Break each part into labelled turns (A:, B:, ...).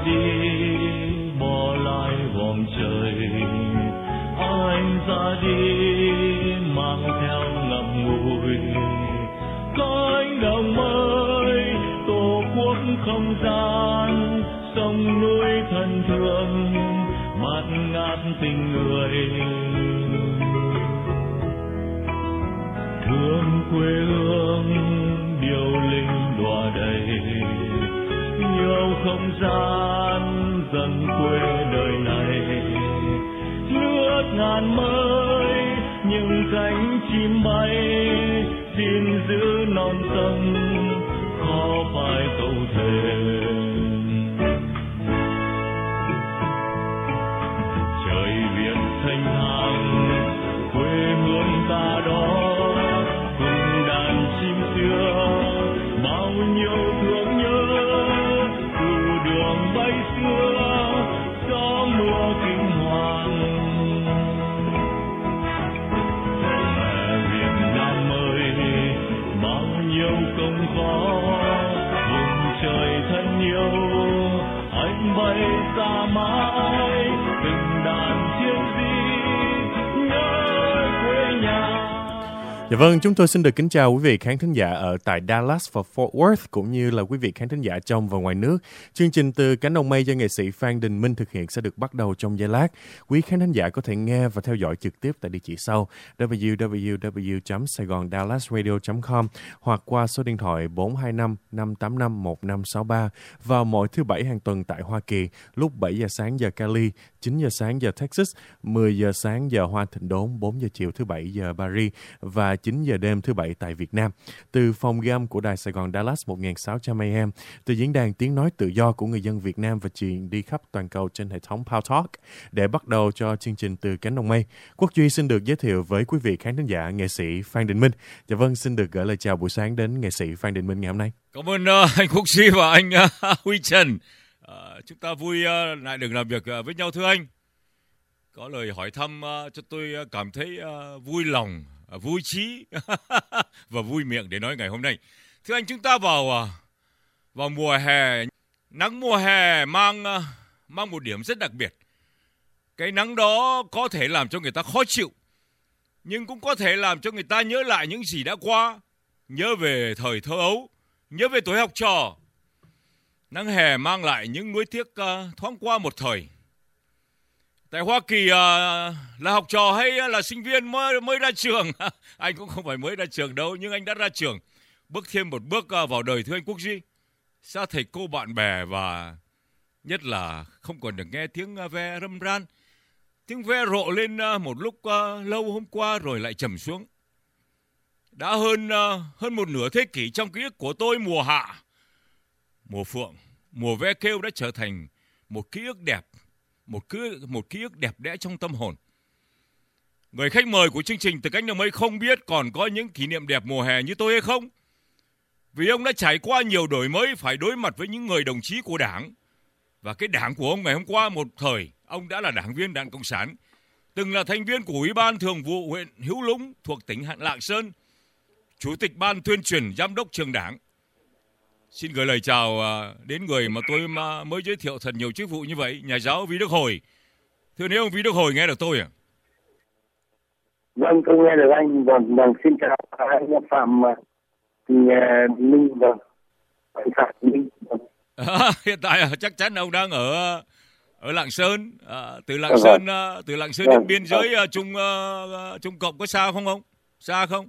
A: đi bỏ lại vòng trời, anh ra đi mang theo ngậm ngùi cõi đồng mới, tổ quốc không gian sông núi thân thương mát ngát tình người, thương quê hương điệu linh đọa đầy, yêu không gian dần quê đời này, nước ngàn mới những cánh chim bay, xin giữ non sông khó phải câu thề. Trời Việt thanh thang quê hương ta đó, cùng đàn chim xưa bao nhiêu thương nhớ, từ đường bay xưa gió mưa kinh hoàng. Mẹ Việt Nam ơi bao nhiêu công khó, vùng trời thân yêu anh bay xa mãi, từng đàn chiến sĩ nhớ quê nhà.
B: Dạ vâng, chúng tôi xin được kính chào quý vị khán thính giả ở tại Dallas và Fort Worth, cũng như là quý vị khán thính giả trong và ngoài nước. Chương trình Từ Cánh Đồng Mây do nghệ sĩ Phan Đình Minh thực hiện sẽ được bắt đầu trong giây lát. Quý khán thính giả có thể nghe và theo dõi trực tiếp tại địa chỉ sau www.saigondallasradio.com hoặc qua số điện thoại 425 585 1563 vào mỗi thứ Bảy hàng tuần tại Hoa Kỳ lúc 7 giờ sáng giờ Cali, 9 giờ sáng giờ Texas, 10 giờ sáng giờ Hoa Thịnh Đốn, 4 giờ chiều thứ Bảy giờ Paris và 9 giờ đêm thứ Bảy tại Việt Nam. Từ phòng ghi âm của Đài Sài Gòn Dallas 1600 AM, từ diễn đàn tiếng nói tự do của người dân Việt Nam và truyền đi khắp toàn cầu trên hệ thống Power Talk. Để bắt đầu cho chương trình Từ Cánh Đồng Mây, Quốc Duy xin được giới thiệu với quý vị khán thính giả nghệ sĩ Phan Đình Minh. Dạ vâng, xin được gửi lời chào buổi sáng đến nghệ sĩ Phan Đình Minh ngày hôm nay.
C: Cảm ơn anh Quốc Duy và anh Huy Trần. Chúng ta vui lại được làm việc với nhau thưa anh. Có lời hỏi thăm cho tôi cảm thấy vui lòng, vui trí và vui miệng để nói ngày hôm nay. Thưa anh, chúng ta vào mùa hè, nắng mùa hè mang một điểm rất đặc biệt. Cái nắng đó có thể làm cho người ta khó chịu, nhưng cũng có thể làm cho người ta nhớ lại những gì đã qua, nhớ về thời thơ ấu, nhớ về tuổi học trò. Nắng hè mang lại những nuối tiếc thoáng qua một thời. Tại Hoa Kỳ là học trò hay là sinh viên mới ra trường? Anh cũng không phải mới ra trường đâu, nhưng anh đã ra trường. Bước thêm một bước vào đời thưa anh Quốc Duy. Xa thầy cô bạn bè và nhất là không còn được nghe tiếng ve râm ran. Tiếng ve rộ lên một lúc lâu hôm qua rồi lại trầm xuống. Đã hơn một nửa thế kỷ trong ký ức của tôi, mùa hạ, mùa phượng, mùa ve kêu đã trở thành một ký ức đẹp. Một ký ức đẹp đẽ trong tâm hồn. Người khách mời của chương trình Từ Cánh Đồng Mây không biết còn có những kỷ niệm đẹp mùa hè như tôi hay không. Vì ông đã trải qua nhiều đổi mới, phải đối mặt với những người đồng chí của Đảng. Và cái Đảng của ông ngày hôm qua, một thời ông đã là đảng viên Đảng Cộng sản, từng là thành viên của Ủy ban Thường vụ huyện Hữu Lũng thuộc tỉnh Lạng Sơn, Chủ tịch Ban Tuyên truyền Giám đốc Trường Đảng. Xin gửi lời chào đến người mà tôi mới giới thiệu thật nhiều chức vụ như vậy, nhà giáo Vi Đức Hồi. Thưa nếu ông Vi Đức Hồi nghe được tôi à?
D: Vâng, tôi nghe được anh. Vâng, xin chào anh Phạm Minh. Vâng, anh Phạm Minh.
C: Hiện tại chắc chắn ông đang ở Lạng Sơn. Từ Lạng Sơn đến biên giới Trung Cộng có xa không ông? Xa không?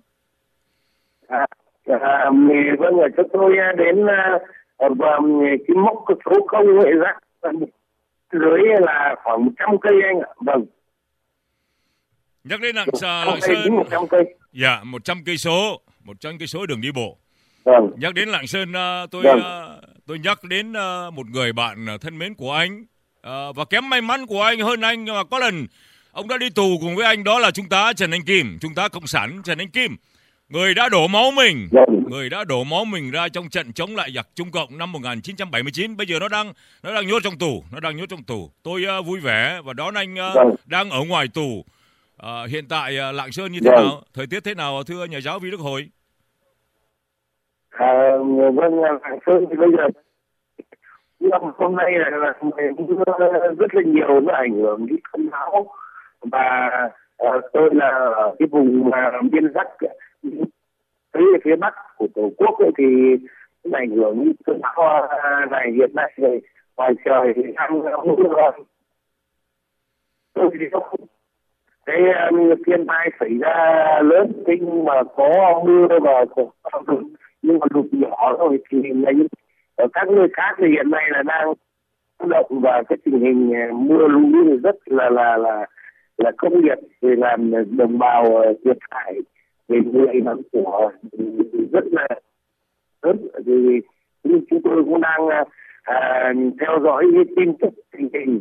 D: Vâng, cho tôi đến cái mốc số 0 vậy ra dưới là khoảng 100 cây anh ạ. Vâng.
C: Nhắc đến Lạng Sơn
D: 100 cây.
C: Dạ, 100 cây số đường đi bộ.
D: Vâng.
C: Nhắc đến Lạng Sơn tôi nhắc đến một người bạn thân mến của anh và kém may mắn của anh hơn anh, mà có lần ông đã đi tù cùng với anh, đó là Trung tá Trần Anh Kim, Trung tá Cộng sản Trần Anh Kim. Người đã đổ máu mình ra trong trận chống lại giặc Trung Cộng năm 1979. Bây giờ nó đang nhốt trong tù. Tôi vui vẻ và đón anh đang ở ngoài tù. Hiện tại Lạng Sơn như thế nào? Thời tiết thế nào thưa nhà giáo Vi Đức Hồi?
D: Vâng, Lạng Sơn thì bây giờ hôm nay là mưa rất là nhiều, nó ảnh hưởng đến cơn bão, và tôi là ở cái vùng biên giới tới phía bắc của tổ quốc ấy, thì nó ảnh hưởng đến cơn bão này hiện nay rồi, ngoài trời thì đang mưa rồi. Tôi thì không cái thiên tai xảy ra lớn, nhưng mà có mưa và có lụt, nhưng mà lụt nhỏ rồi thì ở các nơi khác thì hiện nay là đang động, và cái tình hình mưa lũ rất là khốc liệt, thì làm đồng bào thiệt hại về người và của rất là lớn. Thì chúng tôi cũng đang theo dõi cái tin tức tình hình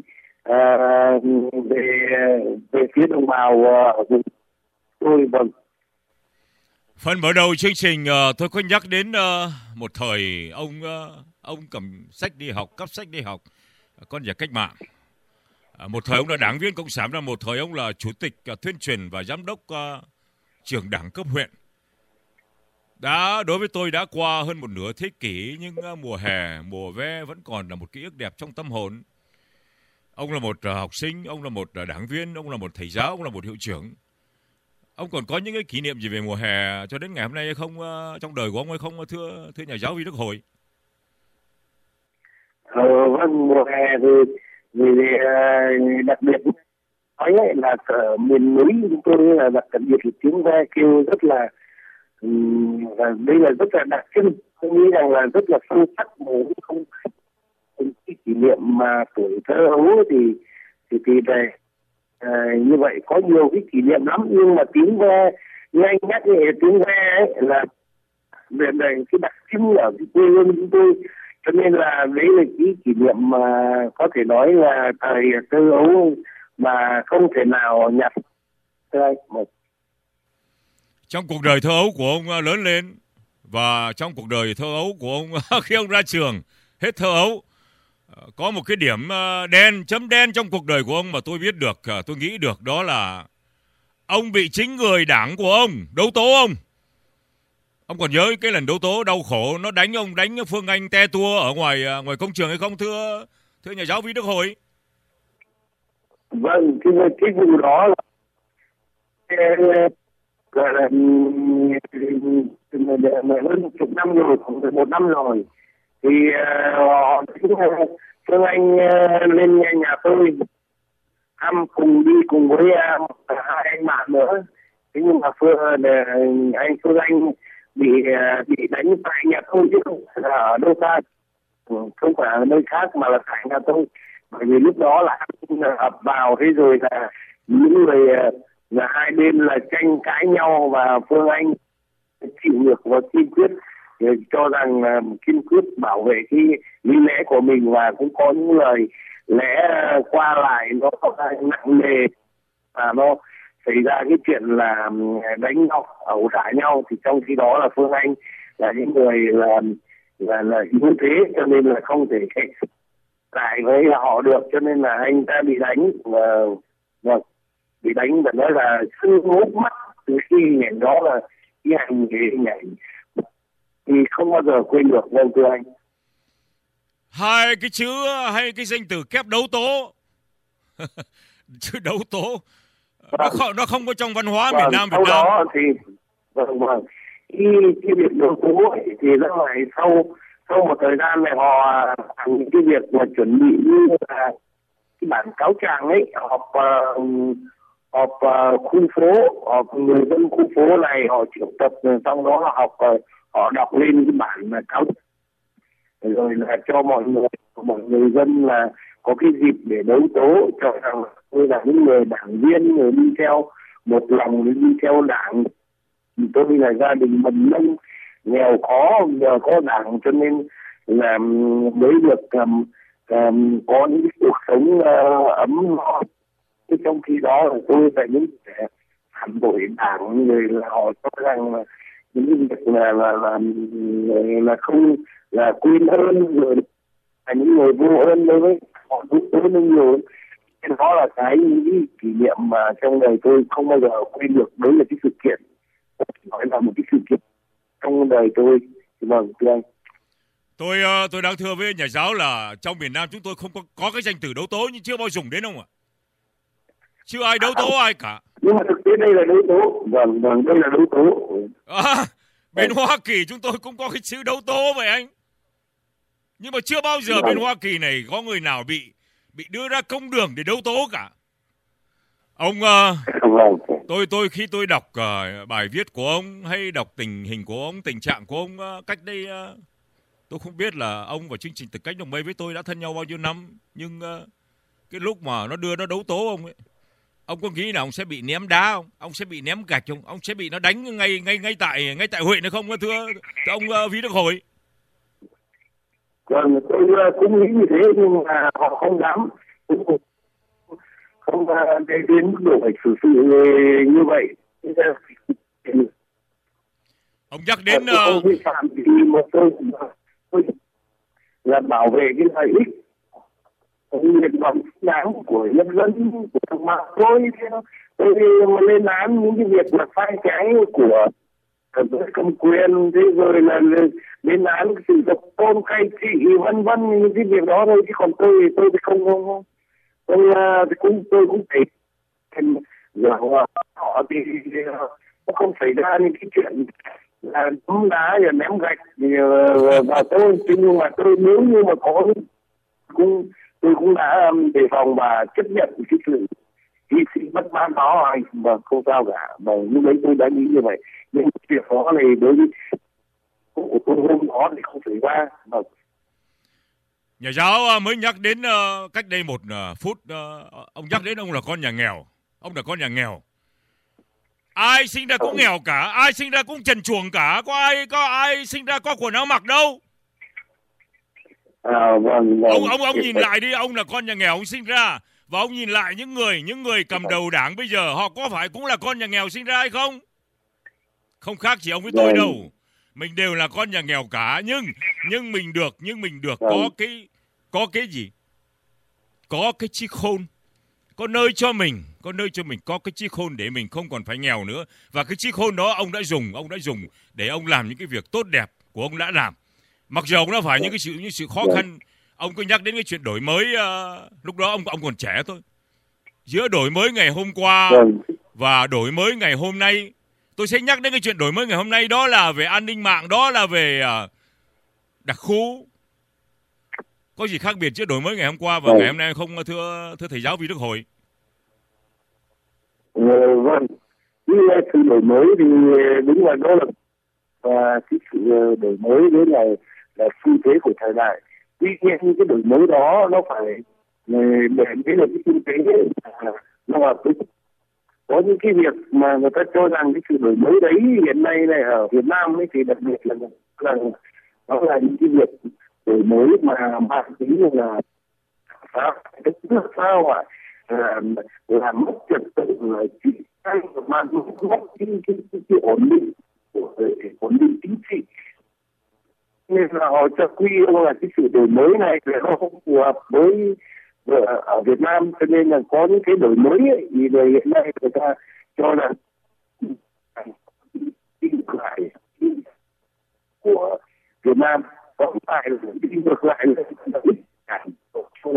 D: về phía đồng bào vùng tôi. Vâng.
C: Phần mở đầu chương trình tôi có nhắc đến một thời ông cầm sách đi học, cắp sách đi học, con nhà cách mạng. Một thời ông là đảng viên cộng sản, là một thời ông là chủ tịch tuyên truyền và giám đốc trưởng đảng cấp huyện. Đối với tôi đã qua hơn một nửa thế kỷ, nhưng mùa hè, mùa ve vẫn còn là một ký ức đẹp trong tâm hồn. Ông là một học sinh, ông là một đảng viên, ông là một thầy giáo, ông là một hiệu trưởng. Ông còn có những cái kỷ niệm gì về mùa hè cho đến ngày hôm nay hay không, trong đời của ông hay không, thưa nhà giáo Vi Đức Hồi?
D: Vâng, mùa hè thì đặc biệt nói là ở miền núi chúng tôi là đặc biệt là tiếng ve kêu rất là đây là rất là đặc trưng. Tôi nghĩ rằng là rất là sâu sắc, không cái kỷ niệm mà tuổi thơ ấu thì về như vậy có nhiều cái kỷ niệm lắm, nhưng mà tiếng ve như anh nhắc thì tiếng ve ấy là về cái đặc trưng ở cái quê hương chúng tôi, cho nên là đấy là cái kỷ niệm mà có thể nói là thời thơ ấu mà không thể nào nhặt.
C: Trong cuộc đời thơ ấu của ông lớn lên, và trong cuộc đời thơ ấu của ông khi ông ra trường hết thơ ấu, có một cái điểm đen, chấm đen trong cuộc đời của ông mà tôi biết được, tôi nghĩ được, đó là ông bị chính người đảng của ông đấu tố ông. Ông còn nhớ cái lần đấu tố đau khổ nó đánh ông, đánh Phương Anh te tua ở ngoài công trường hay không, thưa nhà giáo Vi Đức Hồi?
D: Vâng, cái vụ đó là hơn chục năm rồi, khoảng 1 năm rồi, thì họ Phương Anh lên nhà tôi thăm, cùng đi cùng với hai anh bạn nữa. Thế nhưng mà anh Phương Anh bị đánh tại nhà tôi, chứ không phải là ở đâu xa, không phải ở nơi khác mà là tại nhà tôi. Bởi vì lúc đó là ập vào, thế rồi là những người là hai bên là tranh cãi nhau, và Phương Anh chịu ngược và kiên quyết cho rằng kiên quyết bảo vệ cái lý lẽ của mình, và cũng có những lời lẽ qua lại nó nặng nề, và nó xảy ra cái chuyện là đánh nhau, ẩu đả nhau. Thì trong khi đó là Phương Anh là những người là yếu thế, cho nên là không thể cạnh lại với họ được, cho nên là anh ta bị đánh, và bị đánh và nói là sưng húp mắt từ khi hình ảnh đó, là cái hình ảnh thì không bao giờ quên được. Vâng, thưa anh.
C: Hai cái chữ hay cái danh từ kép đấu tố chữ đấu tố nó không có trong văn hóa miền Nam Việt Nam.
D: Sau đó thì vâng cái việc đấu tố ấy, thì nó lại sau một thời gian này họ làm những cái việc mà chuẩn bị như là cái bản cáo trạng ấy, họp khu phố, họp người dân khu phố này, họ triệu tập, trong đó là họ đọc lên cái bản cáo, rồi là cho mọi người dân là có cái dịp để đấu tố, cho rằng tôi là những người đảng viên, người đi theo một lòng, đi theo đảng. Tôi là gia đình mầm non nghèo khó, nhờ có đảng cho nên là mới được có những cuộc sống ấm no. Trong khi đó là tôi là những kẻ phản bội đảng, người là họ cho rằng là những việc là không là quên hơn, rồi là những người vô ơn đối với họ, đúng hơn nhiều. Đó là cái kỷ niệm mà trong đời tôi không bao giờ quên được. Đấy là cái sự kiện, nói là một cái sự kiện trong đời tôi. Vâng, thưa anh.
C: Tôi đang thưa với nhà giáo là trong miền Nam chúng tôi không có cái danh từ đấu tố, nhưng chưa bao dùng đến ông ạ. Chưa ai đấu tố ai cả.
D: Nhưng mà thực tế đây là đấu tố. Vâng, đây là đấu tố.
C: Bên Hoa Kỳ chúng tôi cũng có cái chữ đấu tố vậy anh. Nhưng mà chưa bao giờ bên Hoa Kỳ này có người nào bị đưa ra công đường để đấu tố cả. Ông tôi khi tôi đọc bài viết của ông hay đọc tình hình của ông, tình trạng của ông cách đây tôi không biết là ông và chương trình Từ Cách Đồng Mây với tôi đã thân nhau bao nhiêu năm, nhưng cái lúc mà nó đưa nó đấu tố ông ấy, ông có nghĩ là ông sẽ bị ném đá không? Ông sẽ bị ném gạch không? Ông sẽ bị nó đánh ngay tại huyện hay không thưa ông Vĩ Đức Hồi?
D: Còn tôi cũng nghĩ như thế, nhưng mà họ không dám, không đến mức độ phải xử sự như vậy.
C: Ông nhắc đến
D: không vi phạm thì mà tôi là bảo vệ cái lợi ích nguyện vọng đáng của nhân dân, của thằng mạng tôi mà lên án những cái việc mà sai trái của cầm quyền, thế rồi là lên án sự độc tôn cai trị vân vân, những cái việc đó thôi, chứ còn tôi thì không tôi cũng thấy họ thì nó không xảy ra những cái chuyện là đấm đá và ném gạch vào tôi, nhưng mà tôi nếu như mà có tôi cũng đã đề phòng và chấp nhận cái sự hy sinh bất mãn đó mà không sao cả, mà lúc đấy tôi đã nghĩ như vậy. Nhưng việc đó này đối với của tôi hôm đó thì không xảy ra.
C: Nhà giáo mới nhắc đến cách đây 1 phút, ông nhắc đến ông là con nhà nghèo. Ông là con nhà nghèo. Ai sinh ra cũng nghèo cả, ai sinh ra cũng trần truồng cả, có ai sinh ra có quần áo mặc đâu. Ông nhìn lại đi, ông là con nhà nghèo ông sinh ra, và ông nhìn lại những người cầm đầu đảng bây giờ, họ có phải cũng là con nhà nghèo sinh ra hay không? Không khác chỉ ông với tôi đâu. Mình đều là con nhà nghèo cả, nhưng mình được có cái gì? Có cái chí khôn, có nơi cho mình có cái chí khôn để mình không còn phải nghèo nữa. Và cái chí khôn đó ông đã dùng để ông làm những cái việc tốt đẹp của ông đã làm. Mặc dù ông đã phải những sự khó khăn. Ông cứ nhắc đến cái chuyện đổi mới, lúc đó ông còn trẻ thôi. Giữa đổi mới ngày hôm qua và đổi mới ngày hôm nay, tôi sẽ nhắc đến cái chuyện đổi mới ngày hôm nay, đó là về an ninh mạng, đó là về đặc khu. Có gì khác biệt giữa đổi mới ngày hôm qua và ngày hôm nay không thưa thầy giáo Vĩ Đức Hồi?
D: Vâng, như sự đổi mới thì đúng là đó là cái sự đổi mới đấy là xu thế của thời đại. Tuy nhiên cái đổi mới đó nó phải để cái là cái xu thế nó là có những cái việc mà người ta cho rằng cái sự đổi mới đấy hiện nay này ở Việt Nam ấy, thì đặc biệt là đó là những cái việc đổi mới mà mang tính là sao ạ, làm mất trật tự, mang mất cái ổn định của ổn định chính trị, nên là họ cho quy là cái sự đổi mới này thì nó không phù hợp với ở Việt Nam, cho nên là có những cái đổi mới ấy, thì hiện nay người ta cho là đi ngược lại của Việt Nam, có phải là đi ngược lại là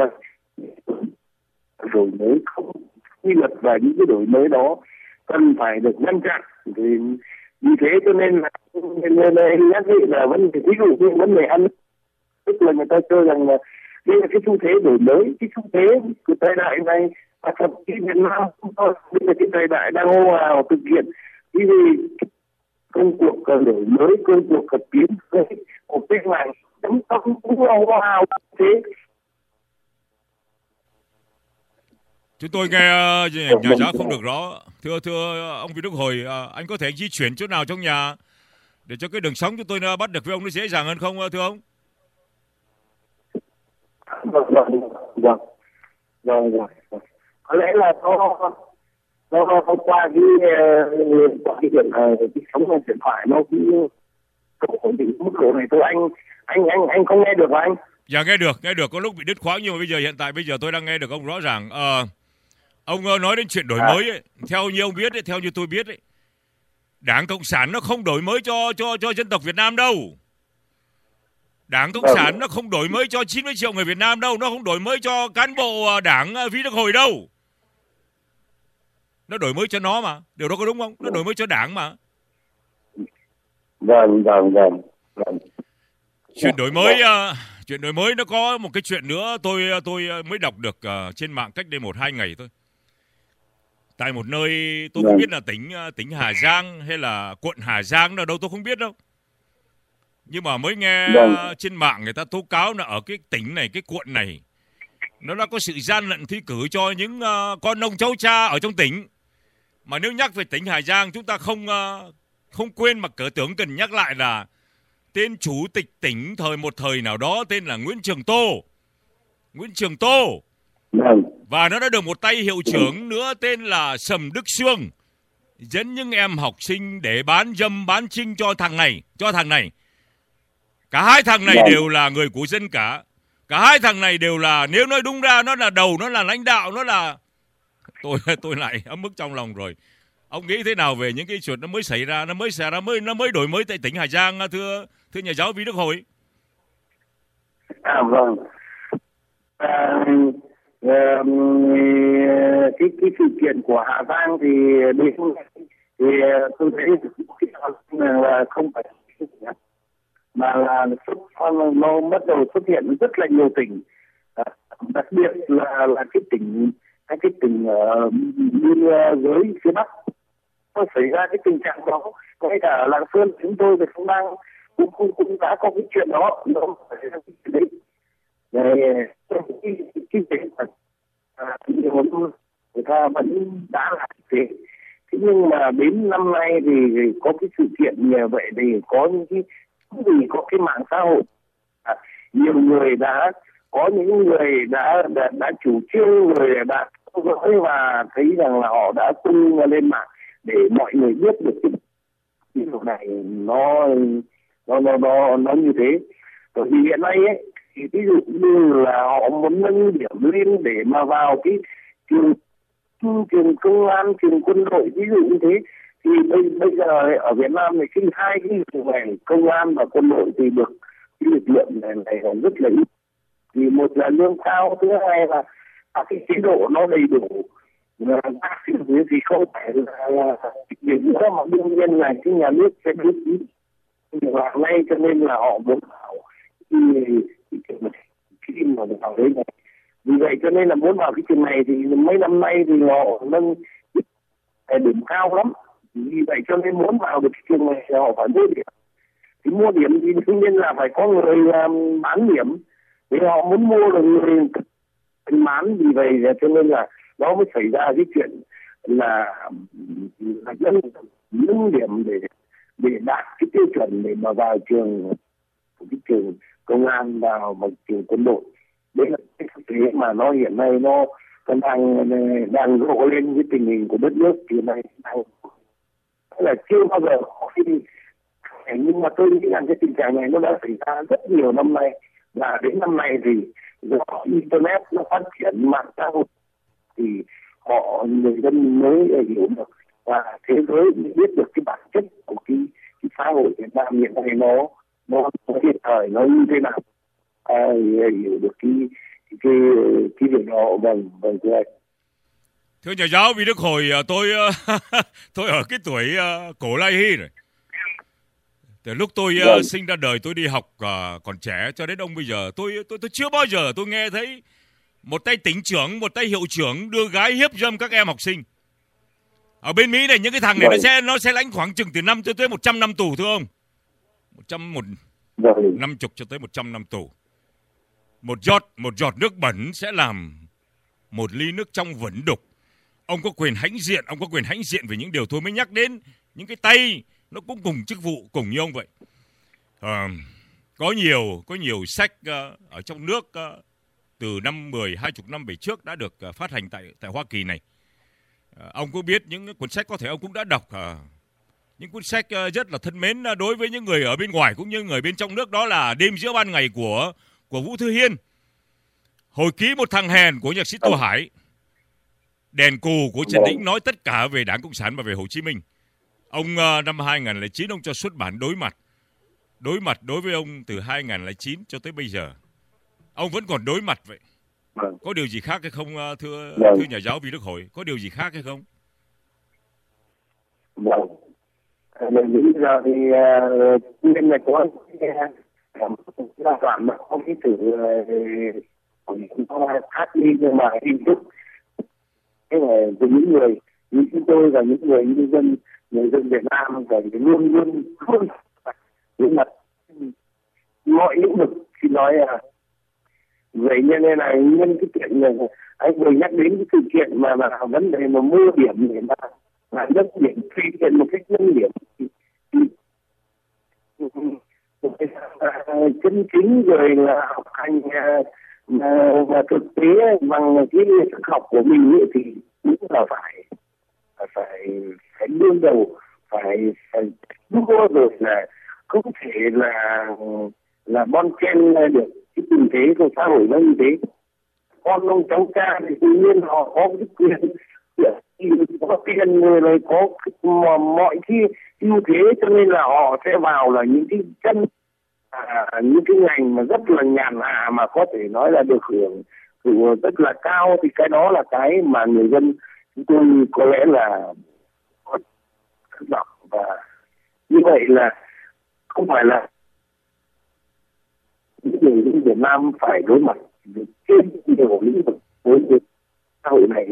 D: đổi mới không quy luật, và những cái đổi mới đó cần phải được ngăn chặn. Thì vì thế cho nên là nhắc là vấn đề, ví dụ như vấn đề ăn, tức là người ta cho rằng là đây là cái xu thế đổi mới, cái xu thế của thời đại này, và thậm chí Việt Nam cũng thôi, đây là cái thời đại đang hô hào thực hiện cái gì công cuộc đổi mới, công cuộc tiến của cách mạng chúng ta cũng hô hào thế.
C: Chúng tôi nghe nhà giáo không được rõ. Thưa ông Vĩ Đức Hồi, anh có thể di chuyển chỗ nào trong nhà để cho cái đường sóng chúng tôi bắt được với ông nó dễ dàng hơn không thưa ông?
D: Vâng. Có lẽ là nó qua cái điện cái sóng điện thoại nó cũng không ổn định mức độ này thôi. Anh không nghe được hả anh?
C: Dạ nghe được, có lúc bị đứt quãng, nhưng mà bây giờ tôi đang nghe được ông rõ ràng. Ông nói đến chuyện đổi mới ấy, theo như ông biết ấy, theo như tôi biết ấy, Đảng Cộng sản nó không đổi mới cho dân tộc Việt Nam đâu. Đảng Cộng sản nó không đổi mới cho 90 triệu người Việt Nam đâu, nó không đổi mới cho cán bộ đảng Vi Đức Hồi đâu. Nó đổi mới cho nó mà, điều đó có đúng không? Nó đổi mới cho đảng mà.
D: Vâng.
C: Chuyện đổi mới nó có một cái chuyện nữa tôi mới đọc được trên mạng cách đây 1-2 ngày thôi. Tại một nơi tôi không biết là tỉnh Hà Giang hay là quận Hà Giang nào đâu tôi không biết đâu. Nhưng mà mới nghe trên mạng người ta tố cáo là ở cái tỉnh này, cái quận này nó đã có sự gian lận thi cử cho những con ông cháu cha ở trong tỉnh. Mà nếu nhắc về tỉnh Hà Giang chúng ta không quên mà cỡ tưởng cần nhắc lại là tên chủ tịch tỉnh một thời nào đó tên là Nguyễn Trường Tô. Và nó đã được một tay hiệu trưởng nữa tên là Sầm Đức Sương dẫn những em học sinh để bán dâm bán trinh cho thằng này. Cả hai thằng này đều là người của dân cả. Cả hai thằng này đều là, nếu nói đúng ra nó là đầu, nó là lãnh đạo, nó là... Tôi lại ấm ức trong lòng rồi. Ông nghĩ thế nào về những cái chuyện nó mới xảy ra, nó mới đổi mới tại tỉnh Hà Giang, thưa nhà giáo Vi Đức Hồi?
D: Vâng. Cái sự kiện của Hà Giang thì tôi thấy là không phải mà là nó bắt đầu xuất hiện rất là nhiều tỉnh, đặc biệt là các cái tỉnh ở biên giới phía Bắc nó xảy ra cái tình trạng đó. Ngay cả ở Lạng Sơn chúng tôi cũng đang cũng đã có cái chuyện đó, nó xảy ra cái chuyện đấy. Cái chuyện người ta vẫn đã làm thế. Thế nhưng mà đến năm nay thì có cái sự kiện như vậy thì có những cái vì có cái mạng xã hội, nhiều người có những người đã chủ trương, người đã theo dõi và thấy rằng là họ đã tung lên mạng để mọi người biết được cái điều này nó như thế. Bởi vì hiện nay ấy, thì ví dụ như là họ muốn nâng điểm lên để mà vào cái trường công an, trường quân đội, ví dụ như thế. Thì bây giờ ở Việt Nam thì hai cái trường này, công an và quân đội thì được cái lực lượng này rất là ít. Thì một là lương cao, thứ hai là cái chế độ nó đầy đủ. Bác sĩ thì không phải là điểm nữa, mà đương nhiên là cái nhà nước sẽ biết ý. Và ngay cho nên là họ muốn vào khi mà vào đấy này. Vì vậy cho nên là muốn vào cái trường này thì mấy năm nay thì họ nâng điểm cao lắm. Vì vậy cho nên muốn vào được cái trường này thì họ phải mua điểm. Thì mua điểm thì đương nhiên là phải có người bán điểm. Vì họ muốn mua được người bán, vì vậy cho nên là nó mới xảy ra cái chuyện là nâng điểm để đạt cái tiêu chuẩn để mà vào trường công an, vào trường quân đội. Đấy là cái thực tế mà nó hiện nay nó đang rộ lên cái tình hình của đất nước hiện nay là chưa bao giờ có khi. Nhưng mà tôi nghĩ rằng cái tình trạng này nó đã xảy ra rất nhiều năm nay, và đến năm nay thì do internet nó phát triển, mạng xã hội thì người dân mới hiểu được và thế giới mới biết được cái bản chất của cái xã hội Việt Nam hiện nay nó hiện thời nó như thế nào, hiểu được cái việc đó. Vâng thưa anh.
C: Thưa nhà giáo Vi Đức Hồi, tôi ở cái tuổi cổ lai hy rồi. Từ lúc tôi sinh ra đời, tôi đi học còn trẻ cho đến ông bây giờ, tôi chưa bao giờ tôi nghe thấy một tay tỉnh trưởng, một tay hiệu trưởng đưa gái hiếp dâm các em học sinh. Ở bên Mỹ này những cái thằng này nó sẽ lãnh khoảng chừng từ 5 cho tới 100 năm tù, thưa ông. 50 cho tới 100 năm tù. Một giọt nước bẩn sẽ làm một ly nước trong vẩn đục. Ông có quyền hãnh diện về những điều tôi mới nhắc đến. Những cái tay nó cũng cùng chức vụ cùng như ông vậy. Có nhiều sách ở trong nước từ năm 10-20 năm về trước đã được phát hành tại Hoa Kỳ này. Ông có biết những cuốn sách, có thể ông cũng đã đọc những cuốn sách rất là thân mến đối với những người ở bên ngoài cũng như người bên trong nước, đó là Đêm giữa ban ngày của Vũ Thư Hiên, Hồi ký một thằng hèn của nhạc sĩ Tô Hải, Đèn cù của Trần Đĩnh nói tất cả về Đảng Cộng sản và về Hồ Chí Minh. Ông năm 2009 ông cho xuất bản Đối mặt. đối mặt đối với ông từ 2009 cho tới bây giờ. Ông vẫn còn đối mặt vậy.
D: Vâng.
C: Có điều gì khác hay không thưa nhà giáo Vi Đức Hồi? Có điều gì khác hay không?
D: Vâng. Mình nghĩ giờ thì nên là có giai đoạn mà có cái sự khác đi, nhưng mà hình thức thế là với những người như chúng tôi và những người dân Việt Nam phải luôn đối mặt mọi lĩnh vực. Khi nói vậy nên là nhân cái chuyện này anh vừa nhắc đến cái sự kiện mà vấn đề mà mua điểm để mà nâng điểm, tùy tiện một cách nâng điểm chân chính rồi là học hành và thực tế bằng cái sức học của mình ấy, thì đúng là phải đương đầu, phải đua, rồi là không thể là bon chen được cái tình thế của xã hội nó như thế. Con ông cháu cha thì tự nhiên họ có cái quyền, có tiền rồi có mọi cái ưu thế, cho nên là họ sẽ vào là những cái chân những cái ngành mà rất là nhàn hạ mà có thể nói là được hưởng rất là cao. Thì cái đó là cái mà người dân chúng tôi có lẽ là có thất vọng, và như vậy là không phải là những người dân Việt Nam phải đối mặt trên nhiều lĩnh vực với xã hội này.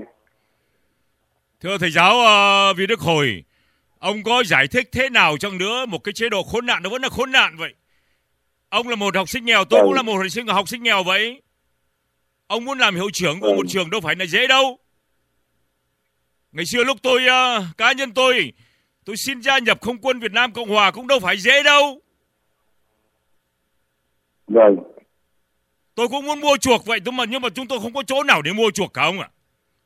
C: Thưa thầy giáo Vi Đức Hồi, ông có giải thích thế nào chăng nữa một cái chế độ khốn nạn nó vẫn là khốn nạn vậy? Ông là một học sinh nghèo, tôi cũng là một học sinh nghèo vậy. Ông muốn làm hiệu trưởng của một trường đâu phải là dễ đâu. Ngày xưa lúc tôi cá nhân tôi xin gia nhập Không quân Việt Nam Cộng Hòa cũng đâu phải dễ đâu.
D: Vâng.
C: Tôi cũng muốn mua chuộc vậy, nhưng mà chúng tôi không có chỗ nào để mua chuộc cả ông ạ.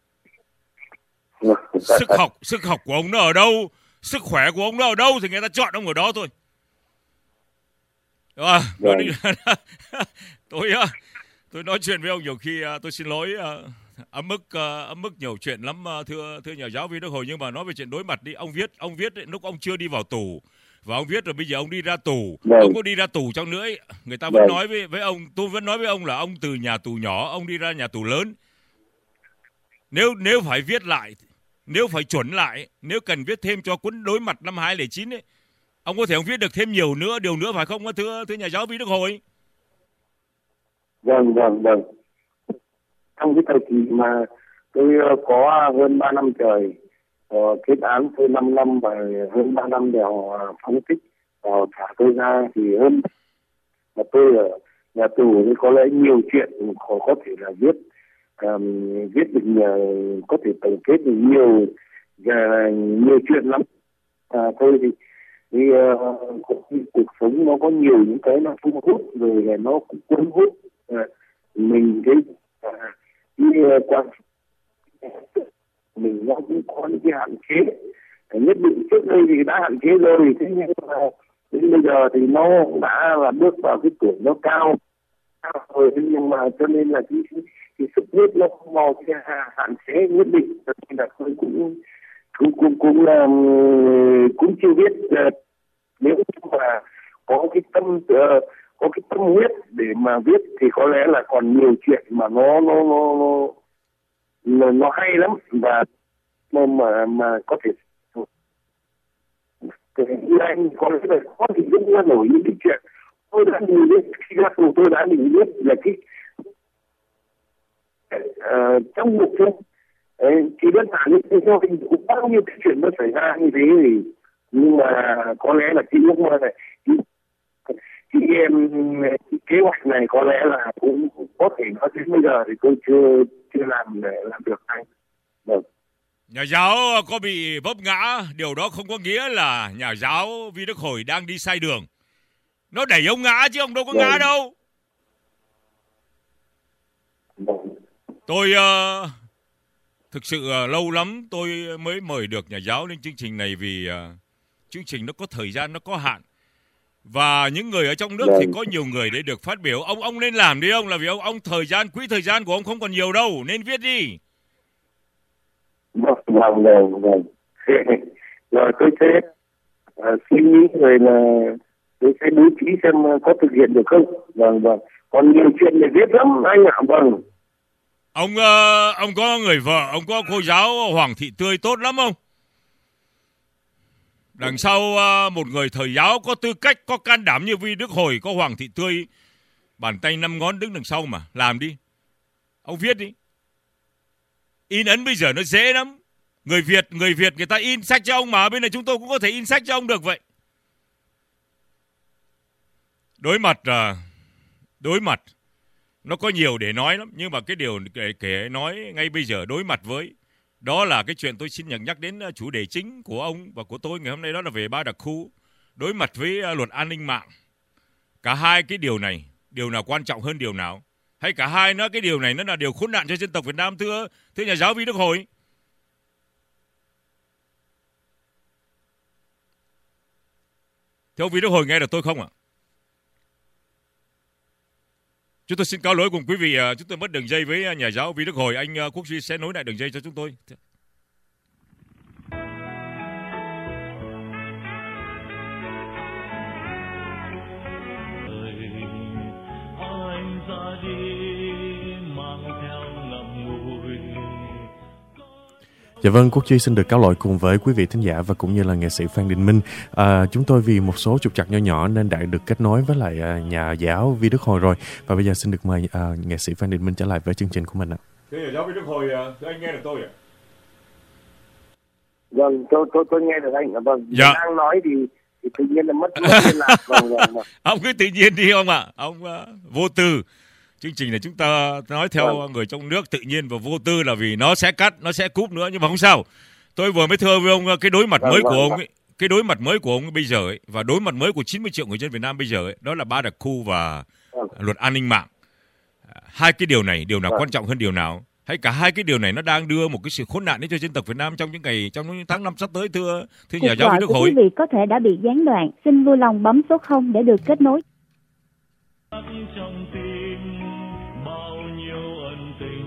C: Sức học của ông nó ở đâu, sức khỏe của ông nó ở đâu thì người ta chọn ông ở đó thôi. Tôi nói chuyện với ông nhiều khi tôi xin lỗi ấm ức nhiều chuyện lắm thưa nhà giáo Vi Đức Hồi, nhưng mà nói về chuyện đối mặt đi, ông viết lúc ông chưa đi vào tù, và ông viết rồi bây giờ ông đi ra tù. Ông có đi ra tù chăng nữa ấy, người ta vẫn nói với ông, tôi vẫn nói với ông là ông từ nhà tù nhỏ ông đi ra nhà tù lớn. Nếu phải viết lại, nếu phải chuẩn lại, nếu cần viết thêm cho cuốn đối mặt năm 2009 ấy, ông có thể ông viết được thêm điều nữa phải không thưa nhà giáo Vi Đức Hồi?
D: Vâng. Trong cái thời kỳ mà tôi có hơn 3 năm trời kết án, tôi 5 năm và hơn 3 năm để họ phóng thích thả tôi ra, thì hơn mà tôi ở nhà tù thì có lẽ nhiều chuyện có thể là viết được có thể tổng kết được nhiều chuyện lắm. Tôi thì cuộc sống nó có nhiều những cái nó thu hút, rồi là nó cũng cuốn hút mình cái quan mình nó cũng có những cái hạn chế nhất định. Trước đây thì đã hạn chế rồi, thế nhưng mà đến bây giờ thì nó đã là bước vào cái tuổi nó cao rồi, nhưng mà cho nên là cái sức viết nó không vào cái hạn chế nhất định, cho nên là tôi cũng chưa biết. Nếu mà có cái tâm huyết để mà viết thì có lẽ là còn nhiều chuyện mà nó hay lắm, và mà có thể như anh có lẽ là có thể rất là nổi những cái chuyện tôi đã nhìn biết khi ra tù. Tôi đã nhìn biết là cái trong một phim chỉ đơn giản như thế thôi, cũng bao nhiêu cái chuyện nó xảy ra như thế, thì nhưng mà có lẽ là cái lúc mà này cái kế hoạch này có lẽ là cũng có thể nói đến bây giờ thì tôi chưa làm được anh. Được.
C: Nhà giáo có bị vấp ngã, điều đó không có nghĩa là nhà giáo Vi Đức Hồi đang đi sai đường. Nó đẩy ông ngã chứ ông đâu có ngã đâu. Tôi thực sự lâu lắm tôi mới mời được nhà giáo lên chương trình này, vì chương trình nó có thời gian, nó có hạn. Và những người ở trong nước thì có nhiều người để được phát biểu. Ông nên làm đi ông, là vì ông quỹ thời gian của ông không còn nhiều đâu, nên viết đi.
D: Vâng. Rồi tôi sẽ suy nghĩ rồi là tôi sẽ bố trí xem có thực hiện được không. Vâng. Còn nhiều chuyện để viết lắm anh ạ. Vâng.
C: Ông có người vợ, ông có cô giáo Hoàng Thị Tươi tốt lắm không? Đằng sau một người thầy giáo có tư cách, có can đảm như Vi Đức Hồi, có Hoàng Thị Tươi, bàn tay 5 ngón đứng đằng sau mà. Làm đi. Ông viết đi. In ấn bây giờ nó dễ lắm. Người Việt người ta in sách cho ông mà. Bên này chúng tôi cũng có thể in sách cho ông được vậy. Đối mặt nó có nhiều để nói lắm. Nhưng mà cái điều kể nói ngay bây giờ đối mặt với, đó là cái chuyện tôi xin nhắc đến chủ đề chính của ông và của tôi ngày hôm nay, đó là về ba đặc khu. Đối mặt với luật an ninh mạng. Cả hai cái điều này, điều nào quan trọng hơn điều nào? Hay cả hai nó, cái điều này nó là điều khốn nạn cho dân tộc Việt Nam, thưa nhà giáo Vi Đức Hồi? Thưa ông Vi Đức Hồi nghe được tôi không ạ? Chúng tôi xin cáo lỗi cùng quý vị, chúng tôi mất đường dây với nhà giáo Vi Đức Hồi. Anh Quốc Duy sẽ nối lại đường dây cho chúng tôi.
B: Dạ vâng, Quốc Duy xin được cáo lỗi cùng với quý vị thính giả và cũng như là nghệ sĩ Phan Đình Minh. Chúng tôi vì một số trục trặc nhỏ nên đã được kết nối với lại nhà giáo Vi Đức Hồi rồi. Và bây giờ xin được mời nghệ sĩ Phan Đình Minh trở lại với chương trình của mình ạ.
C: Thưa nhà giáo Vi Đức Hồi, thưa anh nghe được tôi ạ?
D: Vâng, tôi nghe được anh. Vâng,
C: dạ.
D: Đang nói thì tự nhiên là mất liên lạc. Vâng.
C: Ông cứ tự nhiên đi ông ạ. Ông vô tư. Chương trình này chúng ta nói theo người trong nước, tự nhiên và vô tư là vì nó sẽ cắt, nó sẽ cúp nữa, nhưng mà không sao. Tôi vừa mới thưa với ông cái đối mặt mới của ông ấy, cái đối mặt mới của ông bây giờ ấy, và đối mặt mới của 90 triệu người dân Việt Nam bây giờ ấy, đó là ba đặc khu và luật an ninh mạng. Hai cái điều này, điều nào quan trọng hơn điều nào? Hay cả hai cái điều này nó đang đưa một cái sự khốn nạn đến cho dân tộc Việt Nam trong những tháng năm sắp tới, thưa nhà giáo Vi Đức Hồi?
E: Quý vị có thể đã bị gián đoạn, xin vui lòng bấm số 0 để được kết nối.
A: Trong tim bao nhiêu ân tình,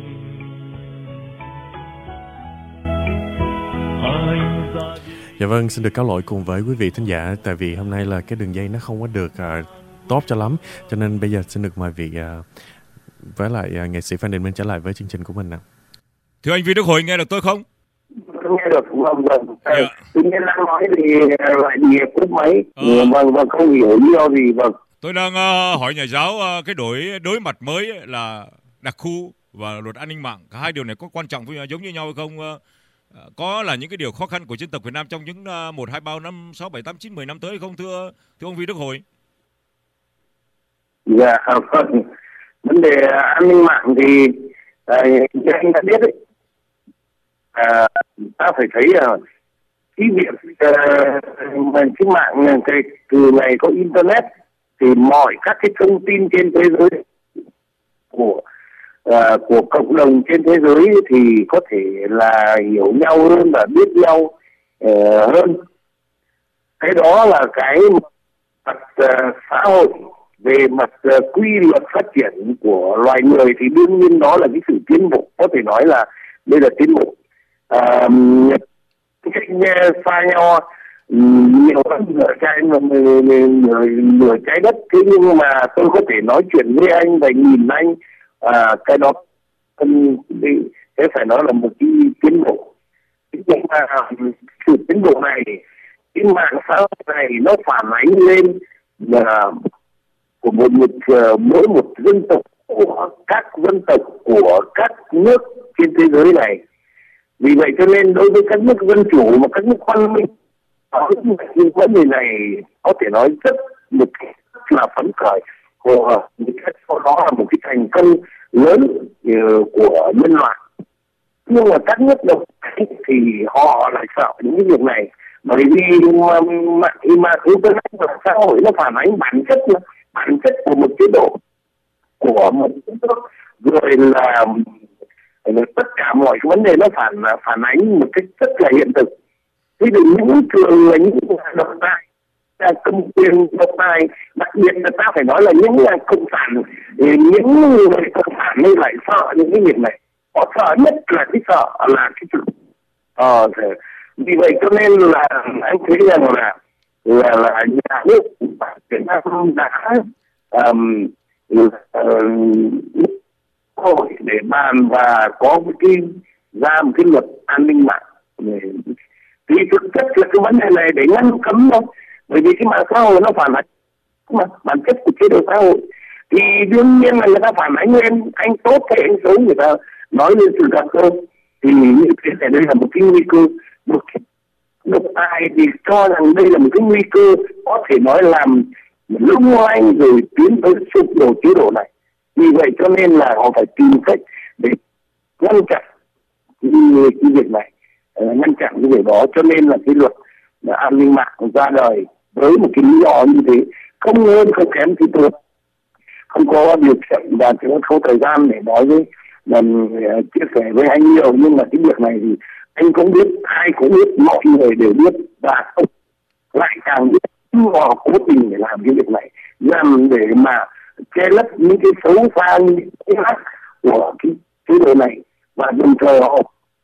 A: anh ra đi.
B: Dạ vâng, xin được cáo lỗi cùng với quý vị thính giả, tại vì hôm nay là cái đường dây nó không có được tốt cho lắm, cho nên bây giờ xin được mời vị với lại nghệ sĩ Phan Đình Minh trở lại với chương trình của mình nào.
C: Thưa anh Vi Đức Hồi, nghe được tôi không?
D: Nghe được. Vâng. Tự nhiên đang nói thì lại bị cúp máy. Vâng, không hiểu lý do gì. Vâng.
C: Tôi đang hỏi nhà giáo cái đối mặt mới là đặc khu và luật an ninh mạng. Cả hai điều này có quan trọng giống như nhau hay không? Có là những cái điều khó khăn của dân tộc Việt Nam trong những 1, 2, 3, 5, 6, 7, 8, 9, 10 năm tới không, thưa ông Vi Đức Hồi?
D: Dạ, vâng. Vấn đề an ninh mạng thì như anh đã biết đấy, ta phải thấy cái việc cái mạng từ ngày có internet thì mọi các cái thông tin trên thế giới của cộng đồng trên thế giới thì có thể là hiểu nhau hơn và biết nhau hơn. Cái đó là cái mặt xã hội. Về mặt quy luật phát triển của loài người thì đương nhiên đó là cái sự tiến bộ, có thể nói là đây là tiến bộ. Xa nhau nhiều hơn nửa trái đất, thế nhưng mà tôi có thể nói chuyện với anh và nhìn anh, cái đó thế phải nói là một cái tiến bộ. Nhưng mà sự tiến bộ này, cái mạng xã hội này nó phản ánh lên là của mỗi một dân tộc, của các dân tộc, của các nước trên thế giới này. Vì vậy cho nên đối với các nước dân chủ và các nước văn minh, những vấn đề này có thể nói rất là phấn khởi, của đó là một cái thành công lớn của nhân loại. Nhưng mà các nước đồng thì họ lại sợ những cái việc này, bởi vì mạng internet và xã hội nó phản ánh bản chất của một chế độ, của một chế độ, rồi là tất cả mọi cái vấn đề nó phản ánh một cách rất là hiện thực. Thế thì những thường là những độc tài, công quyền độc tài, đặc biệt là ta phải nói là những cộng sản, những người cộng sản này lại sợ những cái việc này. Họ sợ nhất là cái sợ là cái sự vì vậy cho nên là anh thấy rằng là là nhà nước Việt Nam đã hội để bàn và có cái ra một cái luật an ninh mạng. Thì thực chất là cái vấn đề này để ngăn cấm thôi, bởi vì cái mạng xã hội nó phản ánh mà bản chất của chế độ xã hội, thì đương nhiên là người ta phản ánh lên anh tốt hay anh xấu, người ta nói lên sự thật thôi. Thì như thế này đây là một cái nguy cơ. Độc tài thì cho rằng đây là một cái nguy cơ có thể nói làm lung lay rồi tiến tới sụp đổ chế độ này. Vì vậy cho nên là họ phải tìm cách để ngăn chặn cái việc này, ngăn chặn cái việc đó. Cho nên là cái luật an ninh mạng ra đời với một cái lý do như thế, không hơn không kém thì tôi không có điều kiện và cũng không thời gian để nói với chia sẻ với anh nhiều, nhưng mà cái việc này thì anh cũng biết, ai cũng biết, mọi người đều biết, và không lại càng biết họ cố tình để làm cái việc này nhằm để mà che lấp những cái xấu xa, những cái ác của cái chế độ này, và đồng thời họ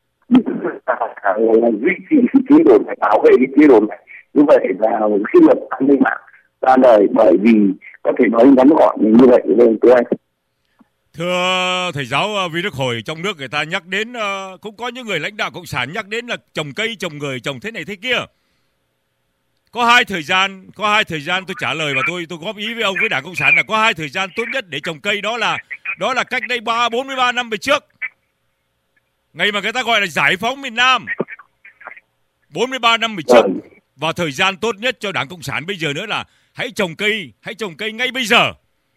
D: duy trì cái chế độ này, bảo vệ cái chế độ này. Như vậy là khi luật an ninh mạng ra đời, bởi vì có thể nói ngắn gọn như vậy lên thưa anh.
C: Thưa thầy giáo Vi Đức Hồi, trong nước người ta nhắc đến, cũng có những người lãnh đạo cộng sản nhắc đến là trồng cây, trồng người, trồng thế này thế kia. Có hai thời gian tôi trả lời và tôi góp ý với ông với Đảng Cộng sản là có hai thời gian tốt nhất để trồng cây, đó là cách đây 43 năm về trước. Ngày mà người ta gọi là giải phóng miền Nam. 43 năm về trước. Và thời gian tốt nhất cho Đảng Cộng sản bây giờ nữa là hãy trồng cây ngay bây giờ.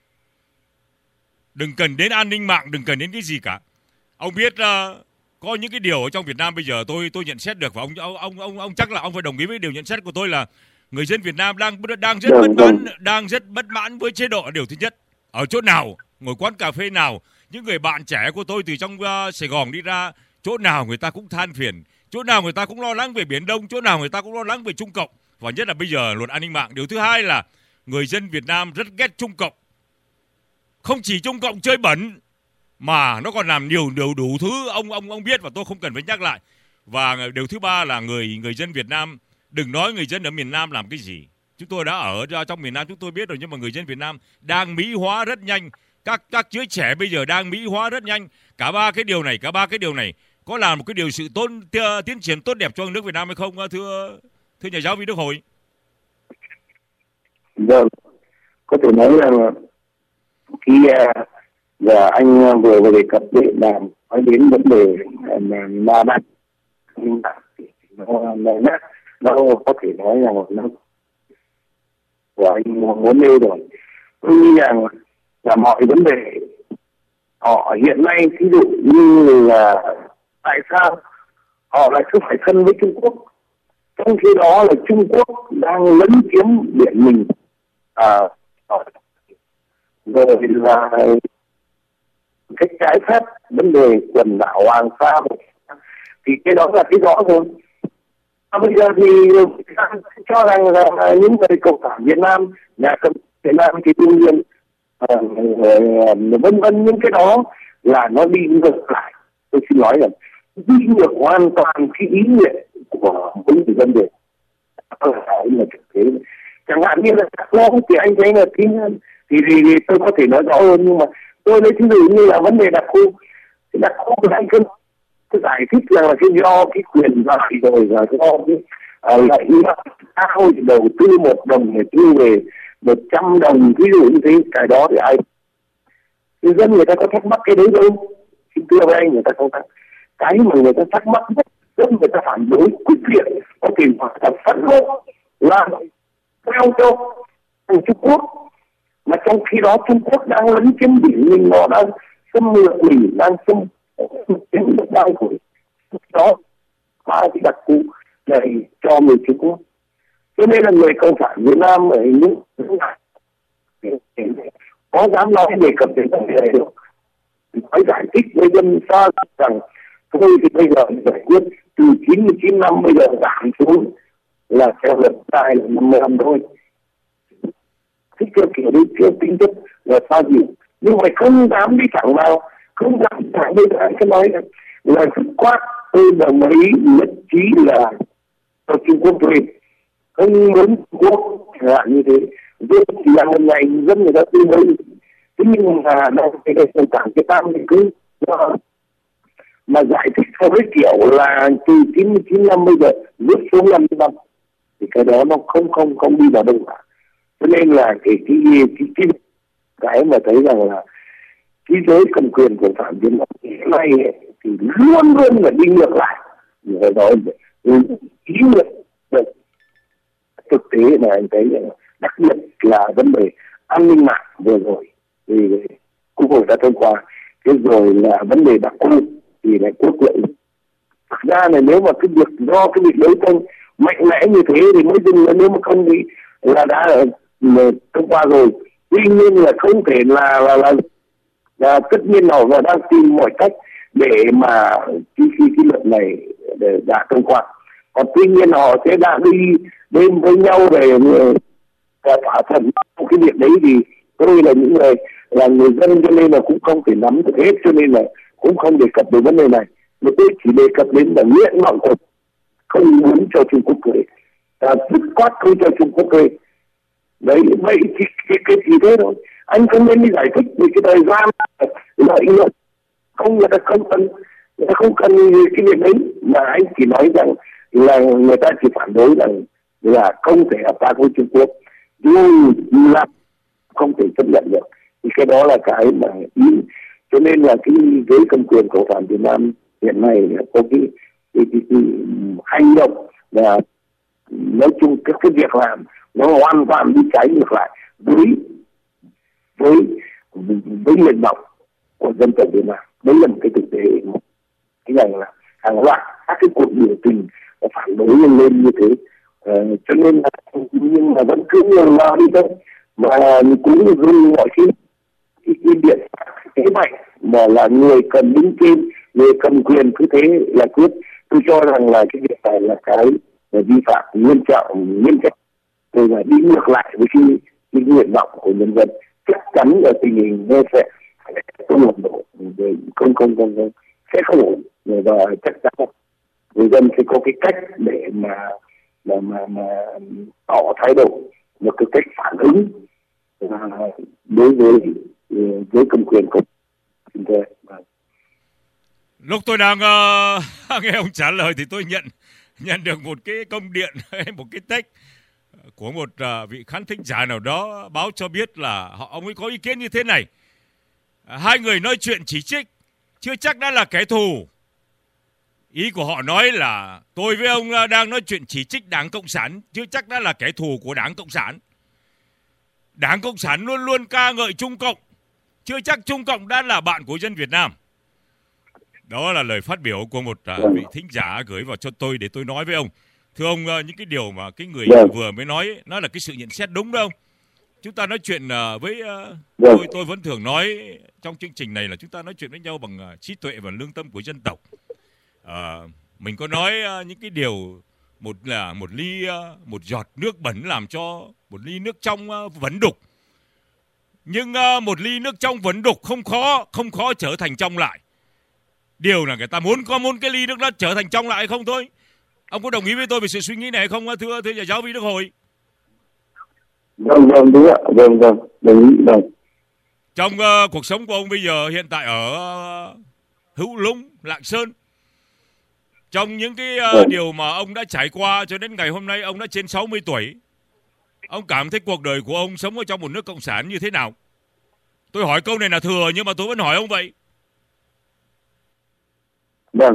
C: Đừng cần đến an ninh mạng, đừng cần đến cái gì cả. Ông biết có những cái điều ở trong Việt Nam bây giờ tôi nhận xét được, và ông chắc là ông phải đồng ý với điều nhận xét của tôi là người dân Việt Nam đang rất bất mãn với chế độ. Điều thứ nhất, ở chỗ nào, ngồi quán cà phê nào, những người bạn trẻ của tôi từ trong Sài Gòn đi ra, chỗ nào người ta cũng than phiền, chỗ nào người ta cũng lo lắng về Biển Đông, chỗ nào người ta cũng lo lắng về Trung Cộng, và nhất là bây giờ luật an ninh mạng. Điều thứ hai là người dân Việt Nam rất ghét Trung Cộng. Không chỉ Trung Cộng chơi bẩn mà nó còn làm nhiều đủ thứ ông biết và tôi không cần phải nhắc lại. Và điều thứ ba là người dân Việt Nam, đừng nói người dân ở miền Nam làm cái gì. Chúng tôi đã ở trong miền Nam chúng tôi biết rồi, nhưng mà người dân Việt Nam đang Mỹ hóa rất nhanh. Các giới trẻ bây giờ đang Mỹ hóa rất nhanh. Cả ba cái điều này có làm một cái điều sự tiến triển tốt đẹp cho nước Việt Nam hay không, thưa nhà giáo Vi Đức Hồi?
D: Vâng, có thể nói rằng khi giờ anh vừa đề cập đến nói đến vấn đề mà đang nó có thể nói rằng nó của anh muốn nêu rồi. Tôi nghĩ rằng là mọi vấn đề họ hiện nay, ví dụ như là tại sao họ lại cứ phải thân với Trung Quốc, trong khi đó là Trung Quốc đang lấn chiếm biển mình, rồi là cách trái phép vấn đề quần đảo Hoàng Sa, thì cái đó là cái rõ rồi. Bây giờ thì cho rằng là những người cộng sản Việt Nam, nhà cầm Việt Nam thì đương nhiên vân vân, những cái đó là nó đi ngược lại. Tôi xin nói là đi ngược hoàn toàn cái ý nghĩa của những người dân Việt. Là thực tế chẳng hạn như là thì anh thấy là thì tôi có thể nói rõ hơn, nhưng mà tôi lấy ví dụ như là vấn đề đặc khu. Cái đặc khu của anh cứ giải thích rằng là cái do cái quyền lợi rồi là do cái lợi cao đầu tư 1 đồng để thu về 100 đồng, ví dụ như thế. Cái đó thì ai người dân người ta có thắc mắc cái đấy đâu? Xin thưa với anh, người ta không thắc. Cái mà người ta thắc mắc rất người ta phản đối quyết liệt, có thể hoặc là phẫn nộ là theo cho Trung Quốc, mà trong khi đó Trung Quốc đang lấn chiếm biển mình, nó đang xâm lược mình, đang xâm chiếm đất đai của đó, ba cái đặc khu này cho người Trung Quốc. Cho nên là người cộng sản Việt Nam ở những có dám nói đề cập đến vấn đề này được, phải giải thích với dân xa rằng thôi thì bây giờ giải quyết từ 99 năm bây giờ giảm xuống là theo luật tài là 50 năm thôi. Thích theo kiểu đi theo tính chất là sao gì, nhưng mà không dám đi thẳng vào, không dám thẳng. Bây giờ anh cứ nói là dứt khoát tôi đồng ý nhất trí là cho Trung Quốc thuê, không muốn quốc chẳng hạn như thế, dân chỉ là một ngày dân người ta tin đấy. Thế nhưng mà đâu cái nền tảng Việt Nam thì cứ mà giải thích theo cái kiểu là từ 99 năm bây giờ rút xuống 50 năm thì cái đó nó không đi vào đâu cả. Cho nên là cái mà thấy rằng là cái giới cầm quyền của Phạm Việt Nam hiện nay thì luôn luôn là đi ngược lại. Người nói ý nguyện thực tế là anh thấy đặc biệt là vấn đề an ninh mạng vừa rồi thì Quốc hội đã thông qua, thế rồi là vấn đề đặc khu thì là quốc lợi. Thực ra là nếu mà cái việc do cái việc đấu tranh mạnh mẽ như thế thì mới dừng, nếu mà không thì là đã thông qua rồi. Tuy nhiên là không thể là tất nhiên họ đang tìm mọi cách để mà khi luật này đã thông qua. Còn tuy nhiên họ sẽ đã đi đến với nhau để thỏa thuận cái việc đấy thì tôi là những người là người dân cho nên là cũng không thể nắm được hết, cho nên là cũng không đề cập đến vấn đề này. Mà tôi chỉ đề cập đến là nguyện vọng của không muốn cho Trung Quốc thuê, dứt khoát không cho Trung Quốc thuê. Đấy, vậy thì cái gì thế thôi. Anh không nên đi giải thích về cái thời gian lợi nhuận, không, người ta không cần cái việc đấy, mà anh chỉ nói rằng là người ta chỉ phản đối rằng là không thể hợp tác với Trung Quốc, dù là không thể chấp nhận được. Thì cái đó là cái mà cho nên là cái giới cầm quyền cộng sản Việt Nam hiện nay có cái hành động là nói chung cái việc làm nó hoàn toàn đi trái ngược lại với nguyện vọng của dân tộc Việt Nam. Đấy là một cái thực tế, cái này là hàng loạt các cái cuộc biểu tình phản đối lên như thế. Cho nên là nhưng mà vẫn cứ lo đi thôi, mà cũng dùng mọi cái biện thế mạnh mà là người cần đứng trên, người cầm quyền cứ thế là quyết. Tôi cho rằng là cái việc này là cái vi phạm nghiêm trọng rồi là đi ngược lại với cái nguyện vọng của nhân dân. Chắc chắn là tình hình nó sẽ có một độ không sẽ không ổn, và chắc chắn người dân sẽ có cái cách để mà tỏ thái độ, một cái cách phản ứng đối với cầm quyền của chúng tôi.
C: Lúc tôi đang nghe ông trả lời thì tôi nhận được một cái công điện hay một cái text của một vị khán thính giả nào đó báo cho biết là ông ấy có ý kiến như thế này: hai người nói chuyện chỉ trích chưa chắc đã là kẻ thù. Ý của họ nói là tôi với ông đang nói chuyện chỉ trích Đảng Cộng sản chưa chắc đã là kẻ thù của Đảng Cộng sản. Đảng Cộng sản luôn luôn ca ngợi Trung Cộng, chưa chắc Trung Cộng đã là bạn của dân Việt Nam. Đó là lời phát biểu của một vị thính giả gửi vào cho tôi để tôi nói với ông. Thưa ông, những cái điều mà cái người vừa mới nói nó là cái sự nhận xét đúng đâu. Chúng ta nói chuyện với tôi vẫn thường nói trong chương trình này là chúng ta nói chuyện với nhau bằng trí tuệ và lương tâm của dân tộc. Mình có nói những cái điều một giọt nước bẩn làm cho một ly nước trong vẫn đục. Nhưng một ly nước trong vẫn đục không khó trở thành trong lại. Điều là người ta muốn cái ly nước đó trở thành trong lại hay không thôi. Ông có đồng ý với tôi về sự suy nghĩ này không, thưa nhà giáo Vi Đức Hồi?
D: Vâng, đúng ạ. Vâng, đồng ý.
C: Trong cuộc sống của ông bây giờ hiện tại ở Hữu Lũng, Lạng Sơn, trong những cái điều mà ông đã trải qua cho đến ngày hôm nay, ông đã trên 60 tuổi. Ông cảm thấy cuộc đời của ông sống ở trong một nước cộng sản như thế nào? Tôi hỏi câu này là thừa nhưng mà tôi vẫn hỏi ông vậy.
D: Vâng.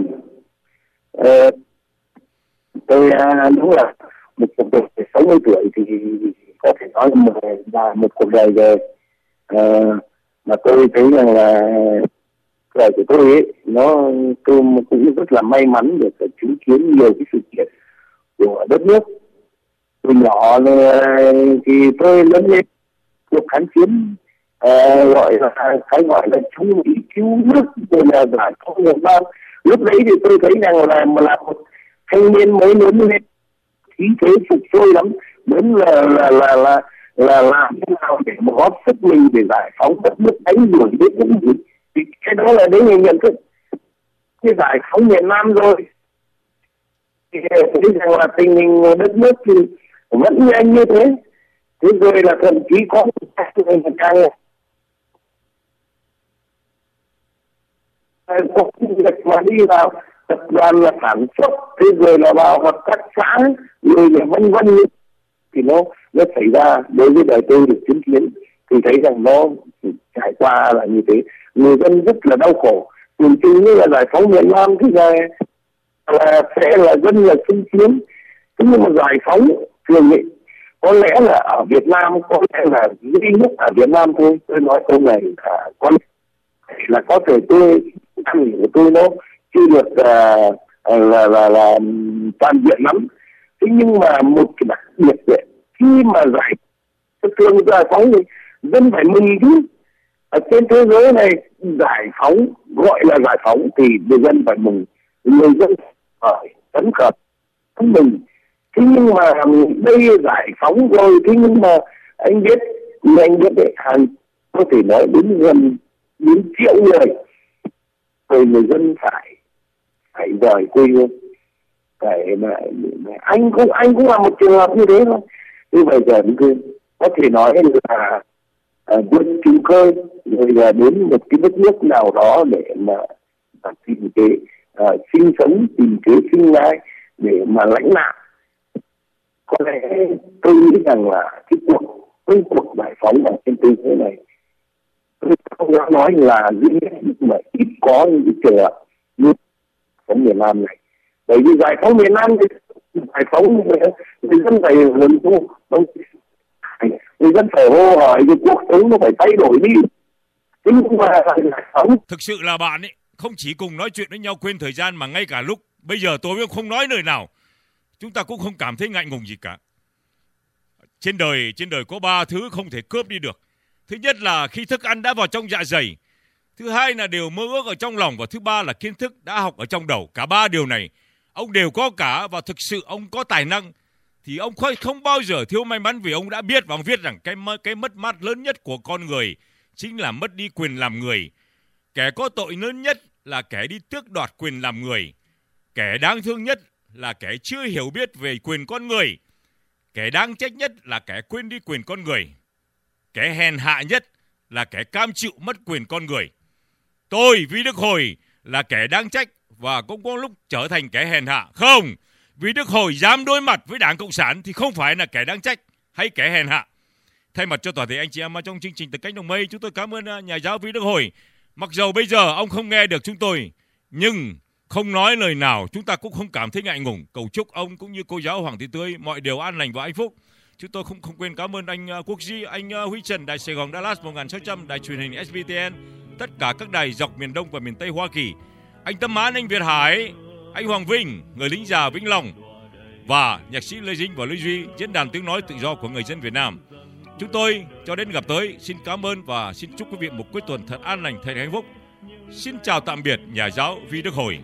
D: Tôi đúng là một cuộc đời 60 tuổi thì có thể nói là một cuộc đời rồi. Mà tôi thấy rằng là đời của tôi ấy, tôi cũng rất là may mắn được chứng kiến nhiều cái sự kiện của đất nước. Từ nhỏ thì tôi lớn lên cuộc kháng chiến, gọi là chống Mỹ cứu nước, rồi là giải phóng miền Nam. Lúc đấy thì tôi thấy rằng là một thanh niên mới lớn lên, khí thế phục sôi lắm, muốn là làm thế nào để mà góp sức mình để giải phóng đất nước, đánh đuổi đến những gì. Thì cái đó là đấy người nhận thức cái giải phóng miền Nam rồi. Thì thấy rằng là tình hình đất nước thì vẫn nhanh như thế. Thế rồi là thậm chí có các người càng có việc mà đi vào tập đoàn là sản xuất, thế rồi là vào hợp tác xã, rồi là vân vân, thì nó xảy ra. Đối với đời tôi được chứng kiến thì thấy rằng nó trải qua là như thế, người dân rất là đau khổ. Nhìn chung như là giải phóng miền Nam thì là sẽ là dân là xâm chiếm, thế nhưng mà giải phóng thường ấy, có lẽ là ở Việt Nam, có lẽ là duy nhất ở Việt Nam thôi. Tôi nói câu này là có thể quan điểm của tôi nó chưa được là toàn diện lắm. Thế nhưng mà một cái đặc biệt đấy, khi mà giải phóng thì dân phải mừng chứ. Ở trên thế giới này giải phóng, gọi là giải phóng thì người dân phải mừng, người dân phải phấn khởi mừng. Thế nhưng mà đây giải phóng rồi, thế nhưng mà anh biết đấy, có thể nói đến gần 4 triệu người, rồi người dân phải rời quê hương. Anh cũng là một trường hợp như thế thôi. Như vậy giờ có thể nói là vượt cứu cơ, rồi là đến một cái đất nước nào đó để mà tìm kế sinh sống, tìm kế sinh nhai để mà lãnh nạn. Có lẽ tôi nghĩ rằng là cái cuộc giải phóng ở trên thế giới này, tôi không dám nói là duy nhất, mà ít có những cái trường hợp như phóng miền Nam này. Bởi vì giải phóng miền Nam thì giải phóng người dân phải hưởng thụ, người dân phải hô hởi, cái cuộc sống nó phải thay đổi đi. Thế nhưng mà giải phóng
C: thực sự là bạn ấy không chỉ cùng nói chuyện với nhau quên thời gian, mà ngay cả lúc bây giờ tôi cũng không nói lời nào, chúng ta cũng không cảm thấy ngại ngùng gì cả. Trên đời có 3 thứ không thể cướp đi được. Thứ nhất là khi thức ăn đã vào trong dạ dày, thứ hai là điều mơ ước ở trong lòng, và thứ ba là kiến thức đã học ở trong đầu. Cả 3 điều này ông đều có cả, và thực sự ông có tài năng thì ông không bao giờ thiếu may mắn, vì ông đã biết và ông viết rằng cái mất mát lớn nhất của con người chính là mất đi quyền làm người. Kẻ có tội lớn nhất là kẻ đi tước đoạt quyền làm người. Kẻ đáng thương nhất là kẻ chưa hiểu biết về quyền con người. Kẻ đáng trách nhất là kẻ quên đi quyền con người. Kẻ hèn hạ nhất là kẻ cam chịu mất quyền con người. Tôi, Vi Đức Hồi, là kẻ đáng trách và cũng có lúc trở thành kẻ hèn hạ. Không, Vi Đức Hồi dám đối mặt với Đảng Cộng sản thì không phải là kẻ đáng trách hay kẻ hèn hạ. Thay mặt cho toàn thể anh chị em trong chương trình Từ Cánh Đồng Mây, chúng tôi cảm ơn nhà giáo Vi Đức Hồi. Mặc dầu bây giờ ông không nghe được chúng tôi, nhưng không nói lời nào chúng ta cũng không cảm thấy ngại ngùng. Cầu chúc ông cũng như cô giáo Hoàng Thị Tươi mọi điều an lành và hạnh phúc. Chúng tôi không quên cảm ơn anh Quốc Duy, anh Huy Trần, Đài Sài Gòn Dallas 1600, Đài truyền hình SBTN, tất cả các đài dọc miền Đông và miền Tây Hoa Kỳ, anh Tâm Mán, anh Việt Hải, anh Hoàng Vinh, người lính già Vĩnh Long, và nhạc sĩ Lê Dinh và Lê Duy, diễn đàn tiếng nói tự do của người dân Việt Nam. Chúng tôi cho đến gặp tới xin cảm ơn và xin chúc quý vị một cuối tuần thật an lành, thật hạnh phúc. Xin chào tạm biệt nhà giáo Vi Đức Hồi.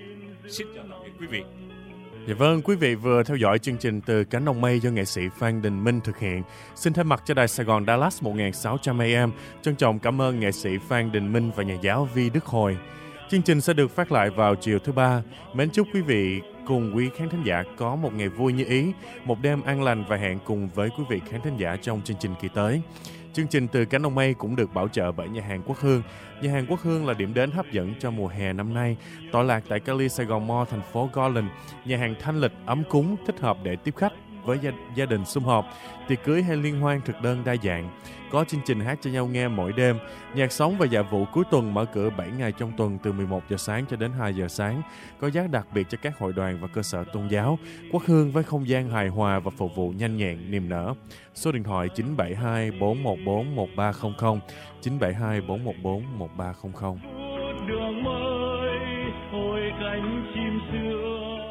C: Xin chào tạm biệt quý vị.
B: Dạ vâng, quý vị vừa theo dõi chương trình Từ Cánh Đồng Mây do nghệ sĩ Phan Đình Minh thực hiện. Xin thay mặt cho Đài Sài Gòn Dallas 1600 AM, trân trọng cảm ơn nghệ sĩ Phan Đình Minh và nhà giáo Vi Đức Hồi. Chương trình sẽ được phát lại vào chiều thứ Ba. Mến chúc quý vị cùng quý khán thính giả có một ngày vui như ý, một đêm an lành và hẹn cùng với quý vị khán thính giả trong chương trình kỳ tới. Chương trình Từ Cánh Đồng Mây cũng được bảo trợ bởi nhà hàng Quốc Hương. Nhà hàng Quốc Hương là điểm đến hấp dẫn cho mùa hè năm nay. Tọa lạc tại Cali Sài Gòn Mall, thành phố Garland. Nhà hàng thanh lịch, ấm cúng, thích hợp để tiếp khách với gia đình sum họp, tiệc cưới hay liên hoan thực đơn đa dạng. Có chương trình hát cho nhau nghe mỗi đêm, nhạc sống và dạ vụ cuối tuần, mở cửa 7 ngày trong tuần từ 11 giờ sáng cho đến 2 giờ sáng. Có giá đặc biệt cho các hội đoàn và cơ sở tôn giáo. Quốc Hương với không gian hài hòa và phục vụ nhanh nhẹn, niềm nở. Số điện thoại 972 414 1300, 972 414 1300.
A: đường mới hồi cánh chim sưa